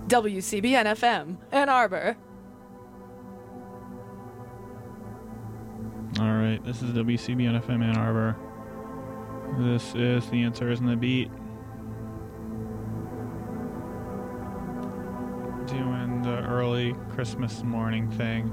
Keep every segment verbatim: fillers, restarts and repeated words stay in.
W C B N F M, Ann Arbor. All right, this is W C B N F M Ann Arbor. This is The Answer Isn't the Beat. Doing the early Christmas morning thing.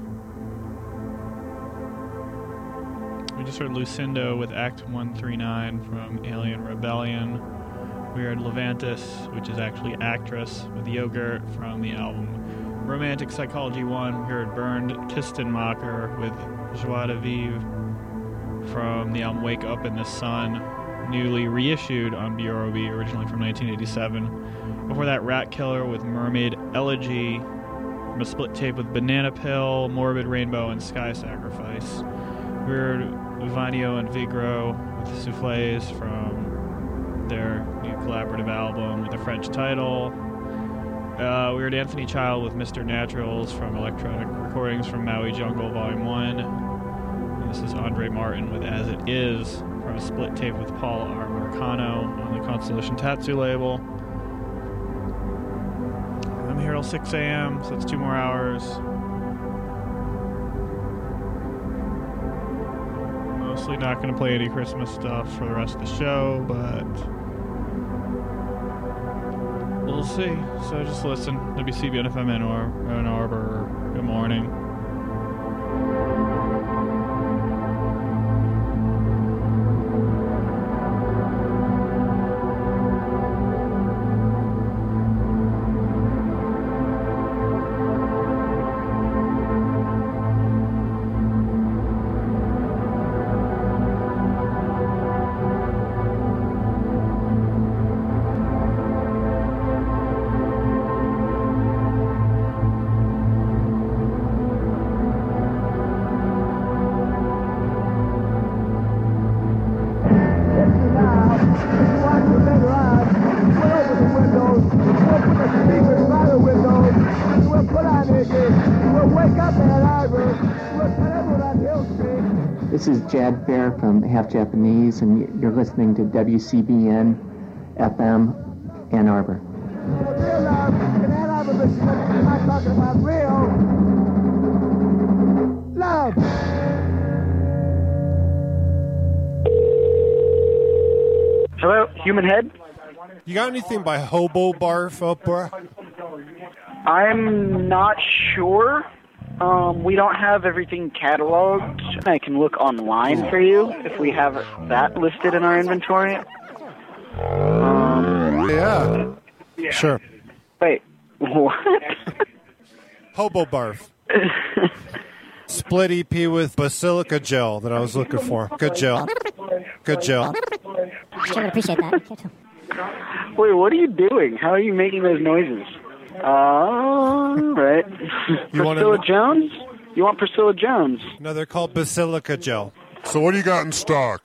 We just heard Lucindo with Act one thirty-nine from Alien Rebellion. We heard Levantis, which is actually Actress, with Yogurt from the album Romantic Psychology one. We heard Burned Kistenmacher with Joie de Vivre from the album Wake Up in the Sun, newly reissued on B R O B, originally from nineteen eighty-seven. Before that, Rat Killer with Mermaid Elegy, from a split tape with Banana Pill, Morbid Rainbow, and Sky Sacrifice. We heard Vanio and Vigro with Souffles from their new collaborative album with a French title. Uh, we heard Anthony Child with Mister Naturals from Electronic Recordings from Maui Jungle Volume one. And this is Andre Martin with As It Is from a split tape with Paul R. Marcano on the Constellation Tatsu label. I'm here till six a.m., so that's two more hours. Mostly not going to play any Christmas stuff for the rest of the show, but we'll see. So just listen. W C B N F M Ann Arbor. Good morning. This is Jad Fair from Half Japanese, and you're listening to W C B N F M Ann Arbor. Real love, in Ann Arbor, but I'm not talking about real love. Hello, Human Head? You got anything by Hobo Barf up there? I'm not sure. Um, we don't have everything cataloged. I can look online for you if we have that listed in our inventory. Um, yeah. yeah. Sure. Wait, what? Hobo Barf. Split E P with Basilica Gel that I was looking for. Good gel. Good gel. Sure would appreciate that. Wait, what are you doing? How are you making those noises? All right. You Priscilla wanna... Jones? You want Priscilla Jones? No, they're called Basilica Gel. So what do you got in stock?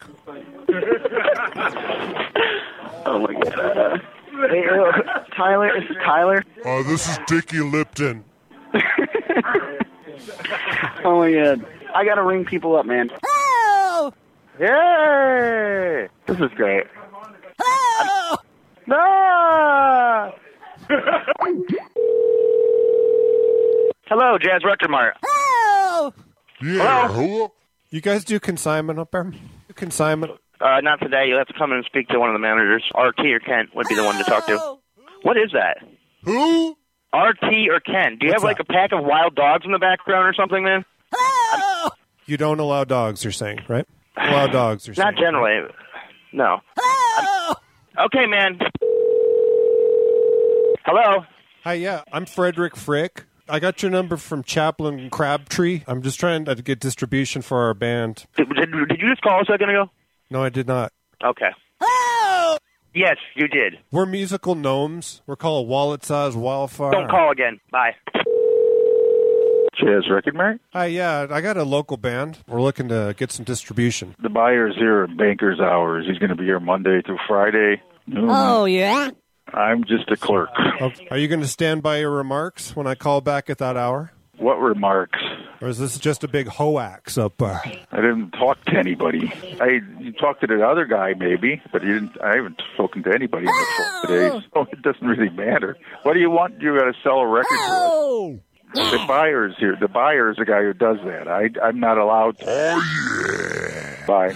Oh, my God. Uh, hey, uh, Tyler, is this Tyler? Uh, this is Dickie Lipton. Oh, my God. I got to ring people up, man. Oh! Yay! This is great. Oh! No! Hello, Jazz Record Mart. Oh! Yeah, hello? hello? You guys do consignment up there? Consignment? Uh, not today. You'll have to come in and speak to one of the managers. R T or Kent would be the one to talk to. What is that? Who? R T or Kent. Do you What's have like that? a pack of wild dogs in the background or something, man? Oh! You don't allow dogs, you're saying, right? Allow dogs, you're saying. Not generally. No. Oh! Okay, man. Hello? Hi, yeah, I'm Frederick Frick. I got your number from Chaplain Crabtree. I'm just trying to get distribution for our band. Did, did, did you just call a second ago? No, I did not. Okay. Oh! Yes, you did. We're musical gnomes. We're called Wallet Size Wildfire. Don't call again. Bye. Jazz Record Mart? Hi, yeah, I got a local band. We're looking to get some distribution. The buyer's here at banker's hours. He's going to be here Monday through Friday. Noon. Oh, yeah? I'm just a clerk. Oh, are you going to stand by your remarks when I call back at that hour? What remarks? Or is this just a big hoax up there? I didn't talk to anybody. I you talked to the other guy maybe, but you didn't. I haven't spoken to anybody on the phone today, so it doesn't really matter. What do you want? You got to sell a record Oh. for us. The buyer's here. The buyer is the guy who does that. I, I'm not allowed to. Oh, yeah. Buy.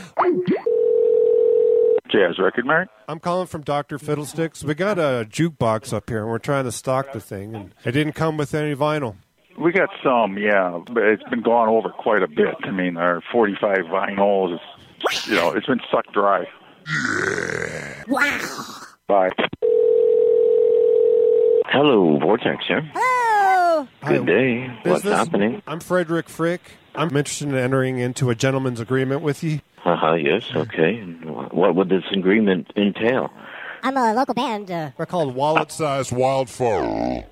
Jazz Record Mart? I'm calling from Doctor Fiddlesticks. We got a jukebox up here, and we're trying to stock the thing, and it didn't come with any vinyl. We got some, yeah, but it's been gone over quite a bit. I mean, our forty-five vinyls, is, you know, it's been sucked dry. Yeah. Wow. Bye. Hello, Vortex here. Oh. Good day. What's Business? happening? I'm Frederick Frick. I'm interested in entering into a gentleman's agreement with you. Uh-huh, yes, okay. And what would this agreement entail? I'm a local band. Uh, They're called Wallet. Outsized wildfire.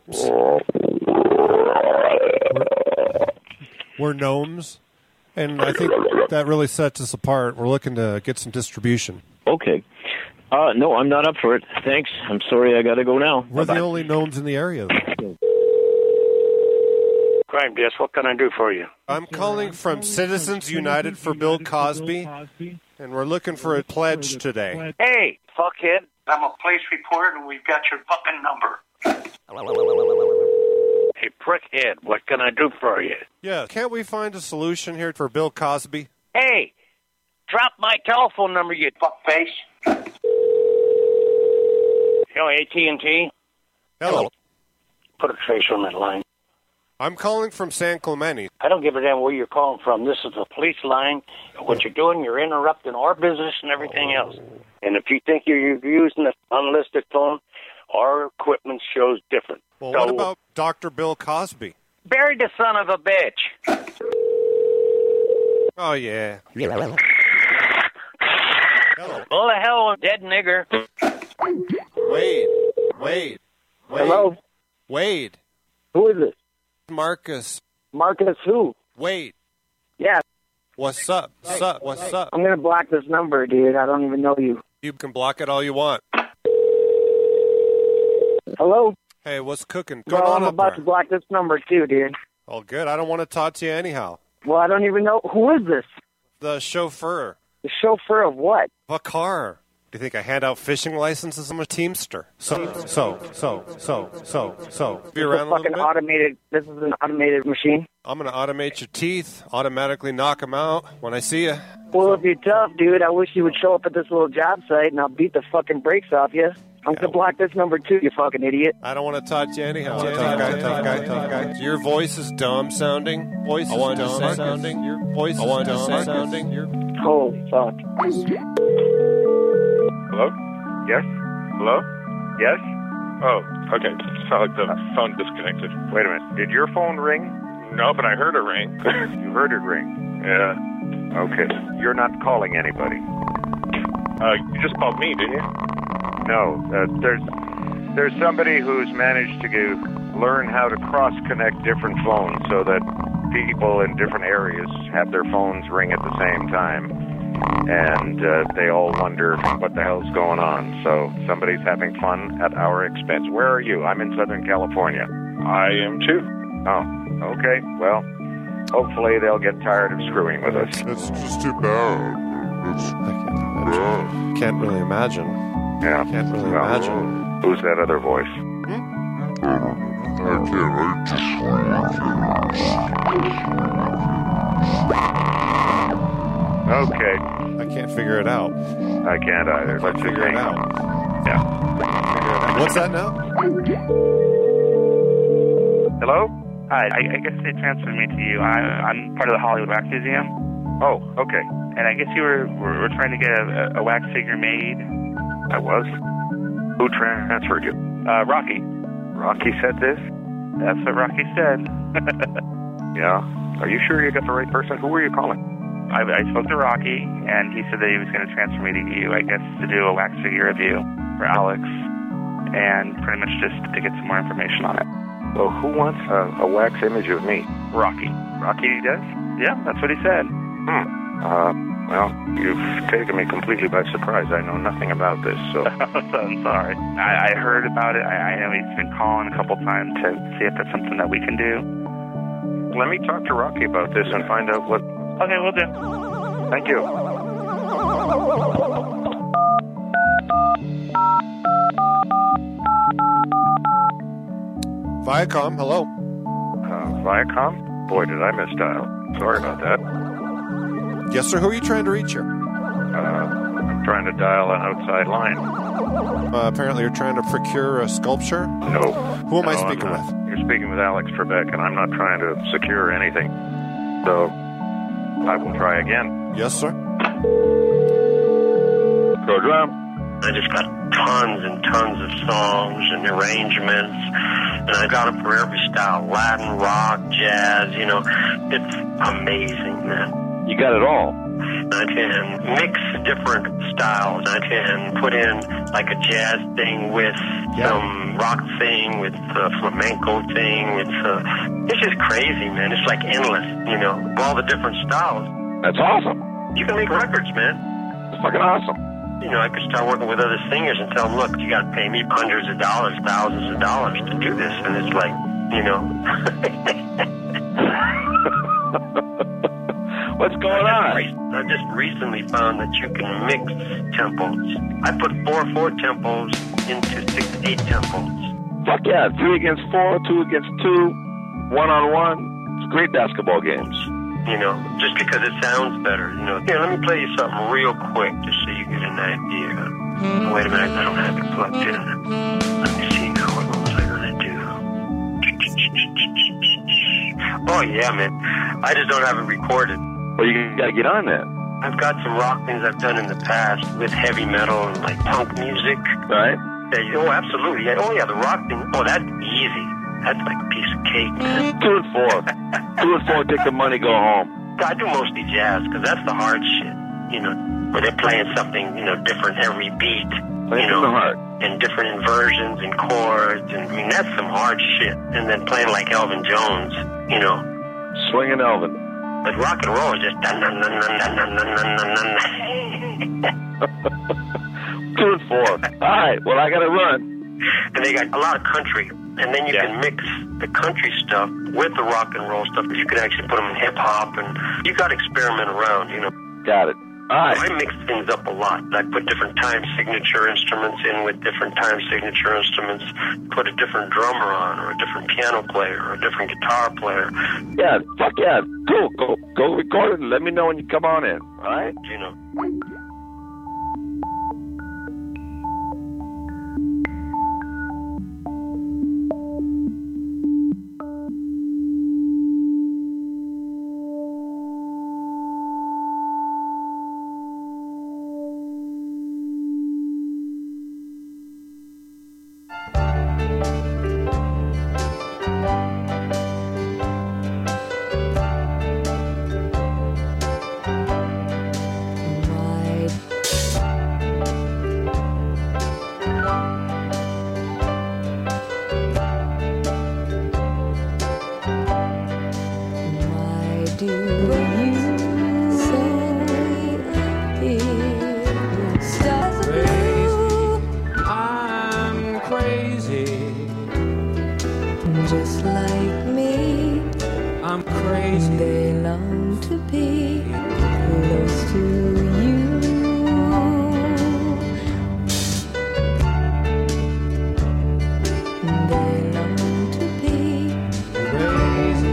We're gnomes, and I think that really sets us apart. We're looking to get some distribution. Okay. Uh, no, I'm not up for it. Thanks. I'm sorry I gotta go now. We're Bye-bye. the only gnomes in the area, though. Crime Desk, what can I do for you? I'm calling from Citizens United for Bill Cosby, and we're looking for a pledge today. Hey, fuckhead. I'm a police reporter, and we've got your fucking number. Hey, prickhead, what can I do for you? Yeah, can't we find a solution here for Bill Cosby? Hey, drop my telephone number, you fuckface. Yo, A T and T? Hello. Put a trace on that line. I'm calling from San Clemente. I don't give a damn where you're calling from. This is the police line. What you're doing, you're interrupting our business and everything else. And if you think you're using an unlisted phone, our equipment shows different. Well, so, what about Doctor Bill Cosby? bury the son of a bitch. Oh, yeah. Hello. Well, the hell, dead nigger. Wade. Wade. Wade. Hello? Wade. Who is it? Marcus. Marcus who? Wade. Yeah. What's up? What's up? What's up? I'm going to block this number, dude. I don't even know you. You can block it all you want. Hello? Hey, what's cooking? Well, Going on I'm up about there? to block this number, too, dude. All good. I don't want to talk to you anyhow. Well, I don't even know. Who is this? The chauffeur. The chauffeur of what? Of a car. Do you think I hand out fishing licenses? I'm a teamster. So, so, so, so, so, so. Be This is around a a little fucking bit. automated. This is an automated machine. I'm going to automate your teeth, automatically knock them out when I see you. Well, if you're tough, dude, I wish you would show up at this little job site and I'll beat the fucking brakes off you. I'm going to block this number, too, you fucking idiot. I don't want to talk to you anyhow. Tough guy, tough guy, tough guy. So your voice is dumb sounding. Voice is dumb sounding. Your voice is dumb sounding. Your Holy fuck. Hello? Yes? Hello? Yes? Oh, okay. Sound like the phone disconnected. Wait a minute. Did your phone ring? No, but I heard it ring. You heard it ring? Yeah. Okay. You're not calling anybody. Uh, you just called me, didn't you? No. Uh, there's there's somebody who's managed to go, learn how to cross-connect different phones so that people in different areas have their phones ring at the same time. And uh, they all wonder what the hell's going on. So somebody's having fun at our expense. Where are you? I'm in Southern California. I am too. Oh, okay. Well, hopefully they'll get tired of screwing with us. That's just too bad. That's bad. Can't really imagine. Yeah. Can't really Well, imagine. Who's that other voice? I can't. I just. Okay. I can't figure it out. I can't either. Let's just Figure it hang out. on. Yeah. What's that now? Hello? Hi, I, I guess they transferred me to you. I, I'm part of the Hollywood Wax Museum. Oh, okay. And I guess you were, were, were trying to get a, a wax figure made. I was. Who transferred you? Uh, Rocky. Rocky said this? That's what Rocky said. Yeah. Are you sure you got the right person? Who were you calling? I, I spoke to Rocky, and he said that he was going to transfer me to you, I guess, to do a wax figure of you for Alex, and pretty much just to get some more information on it. Well, who wants a, a wax image of me? Rocky. Rocky does? Yeah, that's what he said. Hmm. Uh, well, you've taken me completely by surprise. I know nothing about this, so... I'm sorry. I, I heard about it. I, I know he's been calling a couple times to see if that's something that we can do. let me talk to Rocky about this and find out what... Okay, we'll do. Thank you. Viacom, hello. Uh, Viacom? Boy, did I misdial. Sorry about that. Yes, sir. Who are you trying to reach here? Uh, I'm trying to dial an outside line. Uh, apparently you're trying to procure a sculpture? No. Who am no, I speaking I'm with? not. You're speaking with Alex Trebek, and I'm not trying to secure anything. So, I will try again. Yes, sir. Go drum. I just got tons and tons of songs and arrangements, and I got them for every style, Latin, rock, jazz, you know. It's amazing, man. You got it all. I can mix different styles. I can put in like a jazz thing with yeah. some rock thing, with a flamenco thing. It's uh, it's just crazy, man. It's like endless, you know, all the different styles. That's awesome. You can make records, man. It's fucking awesome. You know, I could start working with other singers and tell them, look, you got to pay me hundreds of dollars, thousands of dollars to do this. And it's like, you know. What's going on? I just recently found that you can mix tempos. I put four four tempos into six eight tempos. Fuck yeah. Three against four, two against two, one on one. It's great basketball games. You know, just because it sounds better, you know. Here, let me play you something real quick just so you get an idea. Oh, wait a minute, I don't have it plugged in. Let me see now, what was I going to do? Oh, yeah, man. I just don't have it recorded. Well, you got to get on that. I've got some rock things I've done in the past with heavy metal and, like, punk music. Right. Yeah, oh, absolutely. Yeah. Oh, yeah, the rock thing. Oh, that's easy. That's like a piece of cake, man. Two and four. Two and four, take the money, go home. I do mostly jazz, because that's the hard shit, you know, where they're playing something, you know, different every beat, Play you know, the heart. and different inversions and chords, and I mean, that's some hard shit. And then playing like Elvin Jones, you know. Swinging Elvin. But rock and roll is just dun dun dun dun dun dun dun dun dun. Two and four. All right, well, I got to run. And they got a lot of country. And then you yeah. can mix the country stuff with the rock and roll stuff. You can actually put them in hip hop, and you got to experiment around, you know. Got it. All right. So I mix things up a lot. I put different time signature instruments in with different time signature instruments. Put a different drummer on, or a different piano player, or a different guitar player. Yeah, fuck yeah. Cool. Go, go record it and let me know when you come on in. All right? You know. Just like me, I'm crazy. They long to be close to you. They long to be crazy.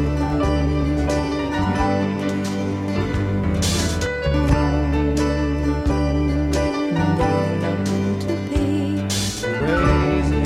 They long to be crazy.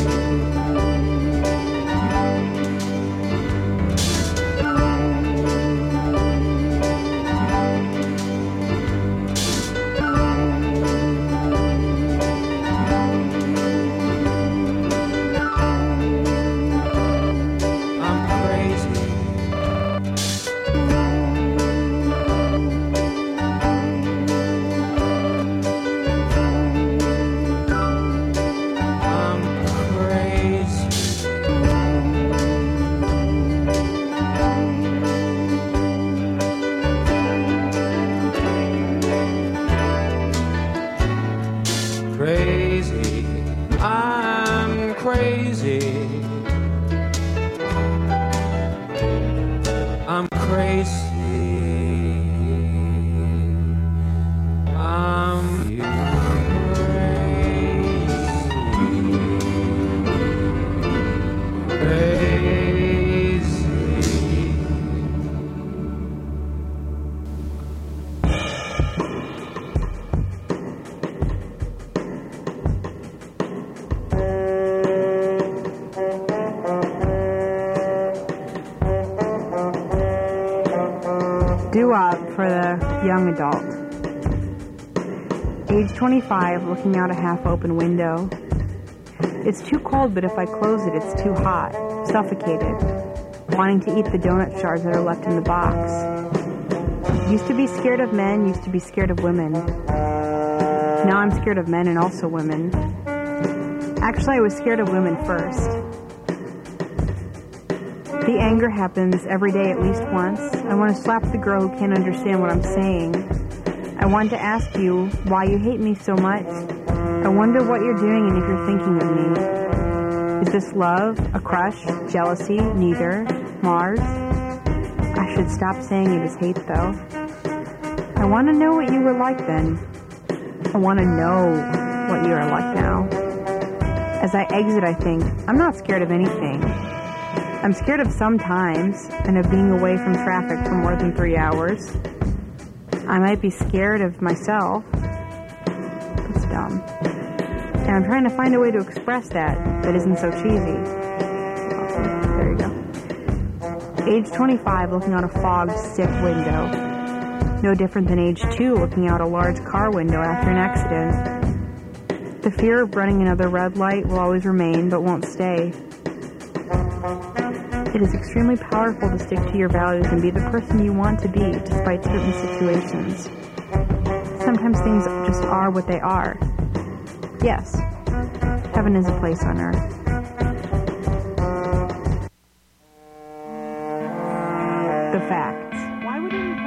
Crazy, I'm crazy. I'm Doo-wop for the young adult. Age twenty-five, looking out a half-open window. It's too cold, but if I close it, it's too hot. Suffocated. Wanting to eat the donut shards that are left in the box. Used to be scared of men, used to be scared of women. Now I'm scared of men and also women. Actually, I was scared of women first. The anger happens every day at least once. I want to slap the girl who can't understand what I'm saying. I want to ask you why you hate me so much. I wonder what you're doing and if you're thinking of me. Is this love, a crush, jealousy, neither, Mars? I should stop saying it is hate, though. I want to know what you were like then. I want to know what you are like now. As I exit, I think, I'm not scared of anything. I'm scared of sometimes, and of being away from traffic for more than three hours. I might be scared of myself. It's dumb. And I'm trying to find a way to express that that isn't so cheesy. Awesome. There you go. Age twenty-five, looking out a fogged, sick window. No different than age two, looking out a large car window after an accident. The fear of running another red light will always remain, but won't stay. It is extremely powerful to stick to your values and be the person you want to be, despite certain situations. Sometimes things just are what they are. Yes, heaven is a place on earth. The facts. Why would you...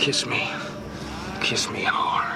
Kiss me. Kiss me hard.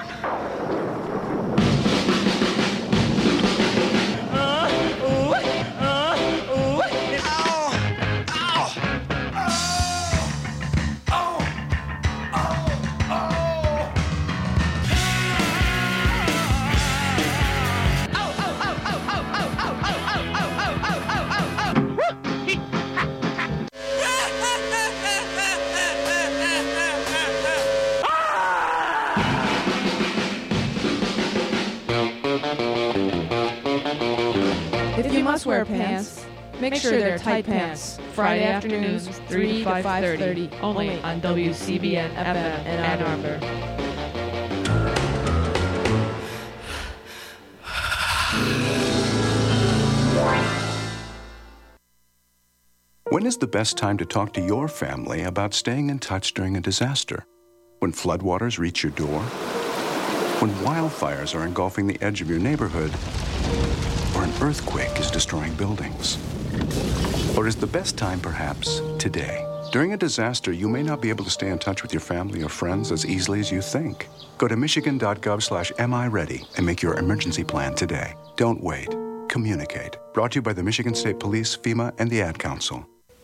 If you must wear pants, make sure they're tight pants. Friday afternoons, three to five thirty, only on W C B N F M in Ann Arbor. When is the best time to talk to your family about staying in touch during a disaster? When floodwaters reach your door? When wildfires are engulfing the edge of your neighborhood? Or an earthquake is destroying buildings? Or is the best time perhaps today? During a disaster, you may not be able to stay in touch with your family or friends as easily as you think. Go to michigan.gov slash MIReady and make your emergency plan today. Don't wait. Communicate. Brought to you by the Michigan State Police, FEMA, and the Ad Council.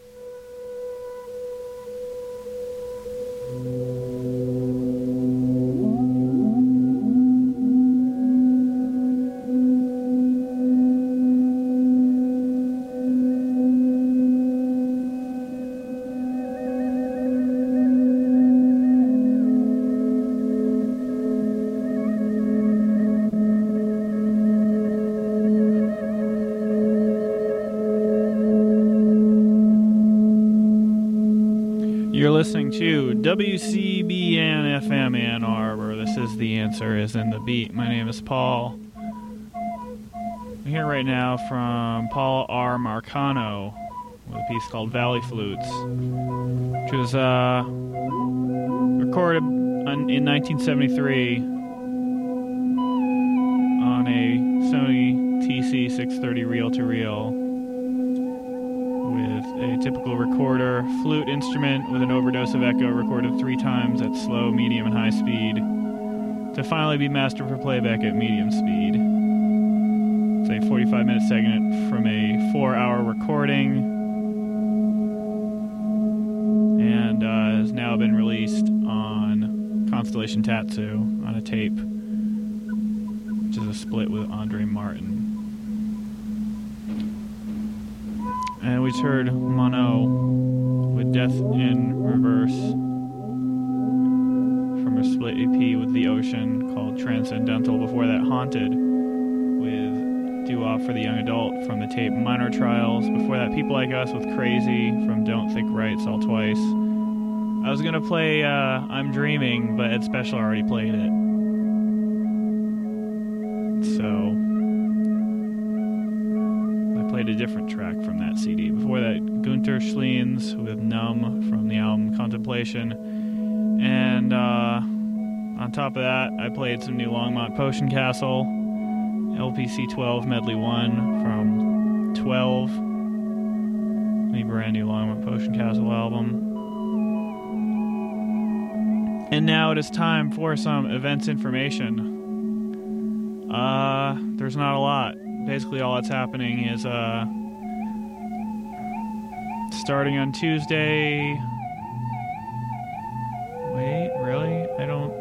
You're listening to W C B N F M Ann Arbor. This is The Answer is in the Beat. My name is Paul. I'm here right now from Paul R. Marcano with a piece called Valley Flutes, which was uh, recorded in nineteen seventy-three on a Sony T C six thirty reel-to-reel with a typical recorder, flute instrument with an overdose of echo recorded three times at slow, medium, and high speed to finally be mastered for playback at medium speed. It's a forty-five minute segment from a four hour recording and uh, has now been released on Constellation Tattoo on a tape, which is a split with Andre Martin. And we just heard Mono with Death in Reverse from a split E P with The Ocean called Transcendental. Before that, Haunted with Doo-Wop for the Young Adult from the tape Minor Trials. Before that, People Like Us with Crazy from Don't Think Right, Saw Twice. I was going to play uh, I'm Dreaming, but Ed Special already played it. So played a different track from that C D. Before that, Gunter Schleens with Numb from the album Contemplation. And uh, on top of that, I played some new Longmont Potion Castle, L P C twelve Medley one from twelve, the brand new Longmont Potion Castle album. And now it is time for some events information. Uh, there's not a lot. Basically, all that's happening is uh, starting on Tuesday. Wait, really? I don't.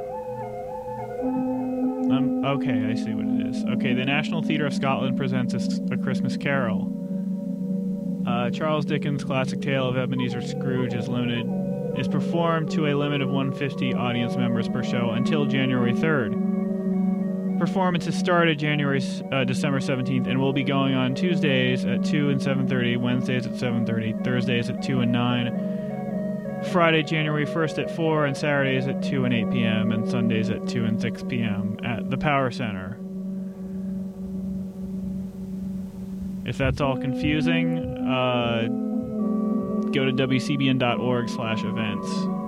Um, okay, I see what it is. Okay, the National Theatre of Scotland presents A, a Christmas Carol. Uh, Charles Dickens' classic tale of Ebenezer Scrooge is limited is performed to a limit of one hundred fifty audience members per show until January third. Performances started January, uh, December seventeenth and will be going on Tuesdays at two and seven thirty, Wednesdays at seven thirty, Thursdays at two and nine, Friday, January first at four, and Saturdays at two and eight p.m., and Sundays at two and six p.m. at the Power Center. If that's all confusing, uh, go to w c b n dot org slash events,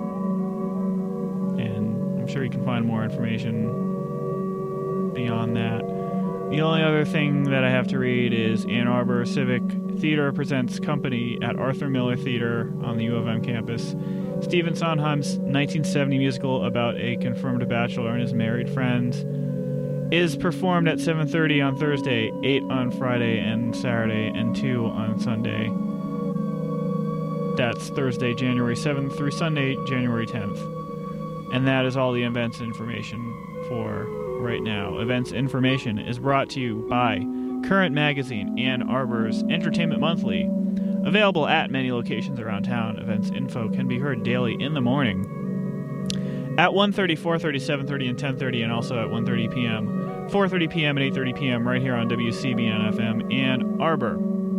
and I'm sure you can find more information beyond that. The only other thing that I have to read is Ann Arbor Civic Theater presents Company at Arthur Miller Theater on the U of M campus Stephen Sondheim's nineteen seventy musical about a confirmed bachelor and his married friends is performed at seven thirty on Thursday, eight on Friday and Saturday, and two on Sunday. That's Thursday, January seventh through Sunday, January tenth. And that is all the events information for right now. Events information is brought to you by Current Magazine, Ann Arbor's Entertainment Monthly. Available at many locations around town, events info can be heard daily in the morning at one thirty, four thirty, seven thirty, and ten thirty, and also at one thirty p.m., four thirty p.m., and eight thirty p.m. right here on W C B N F M Ann Arbor.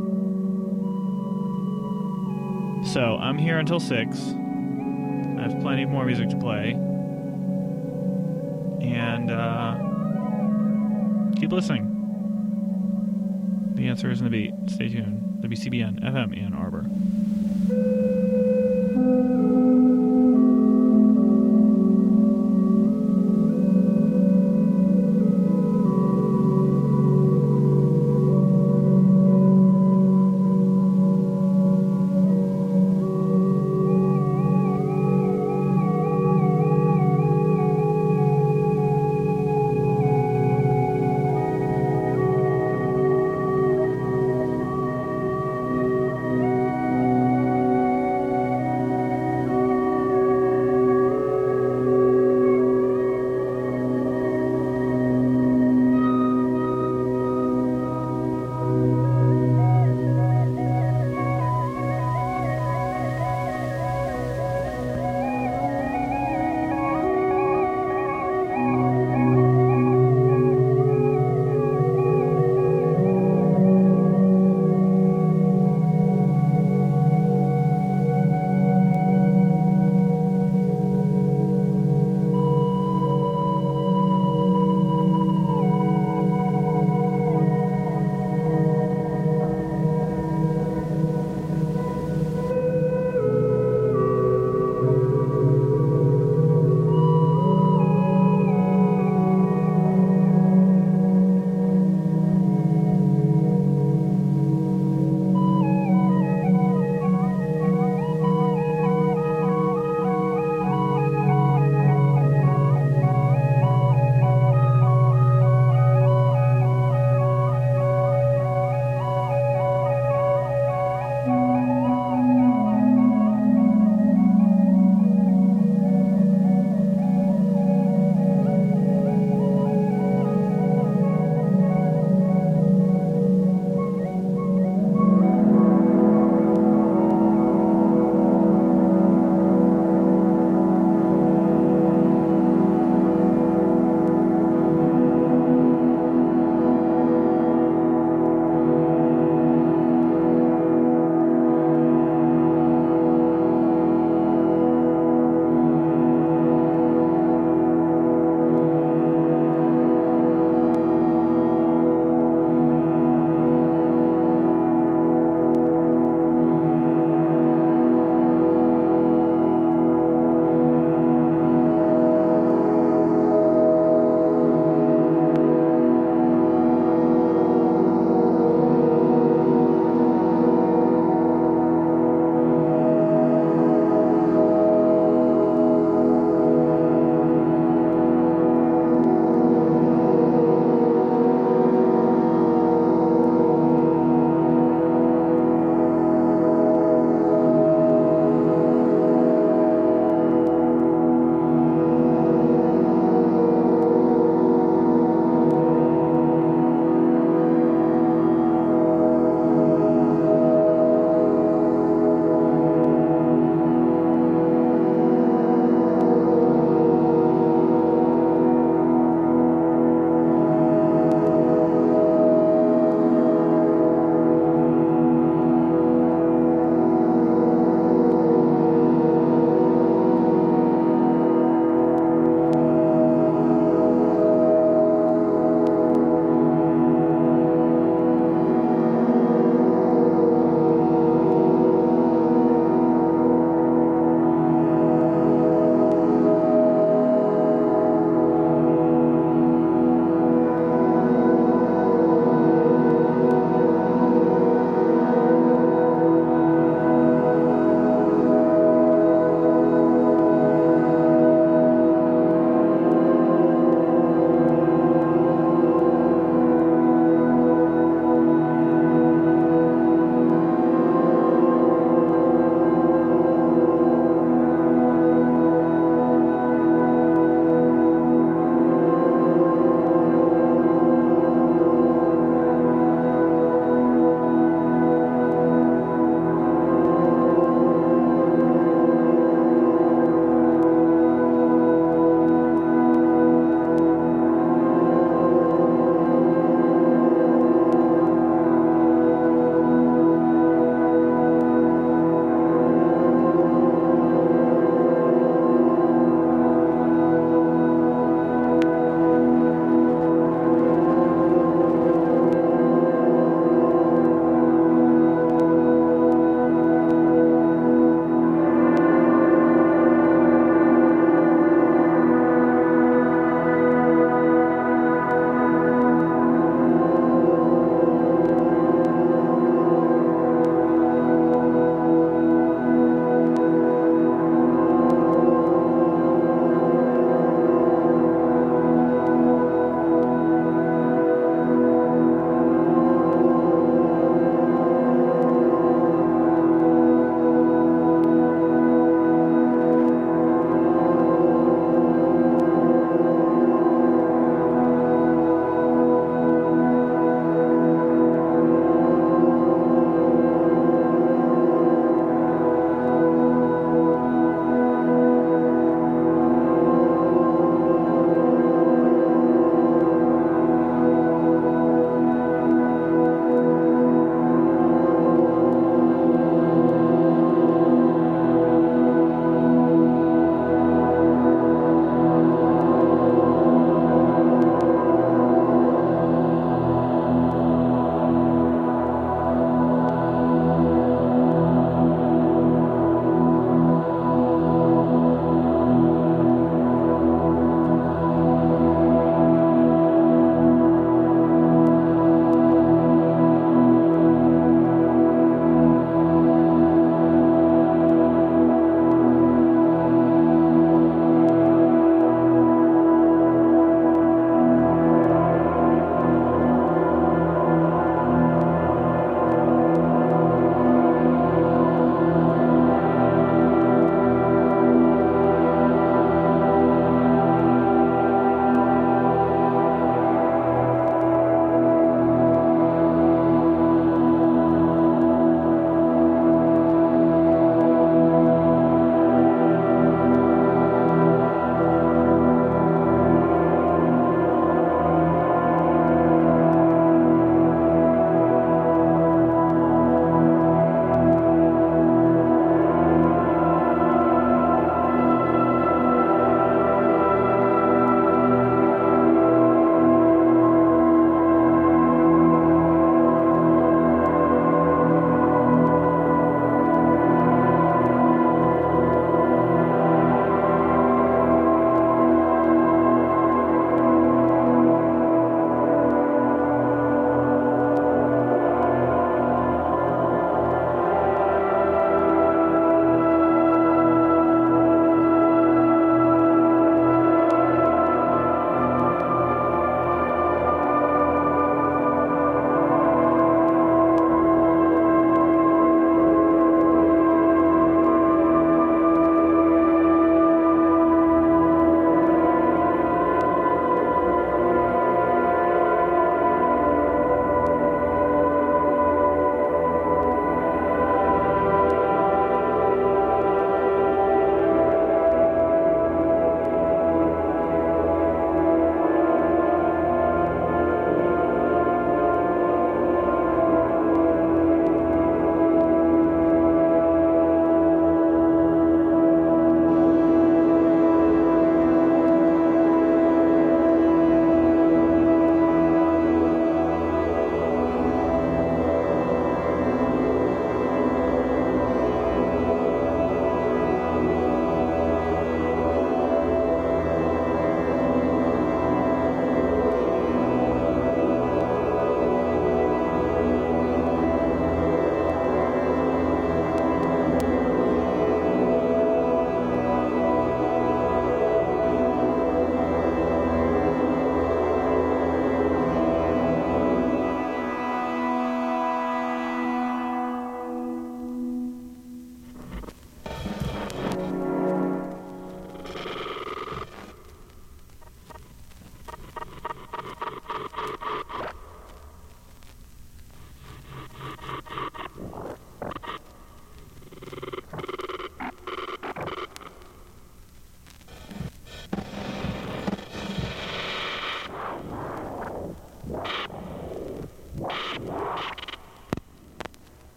So, I'm here until six. I have plenty more music to play. And, uh, keep listening. The answer is in the beat. Stay tuned. W C B N F M Ann Arbor.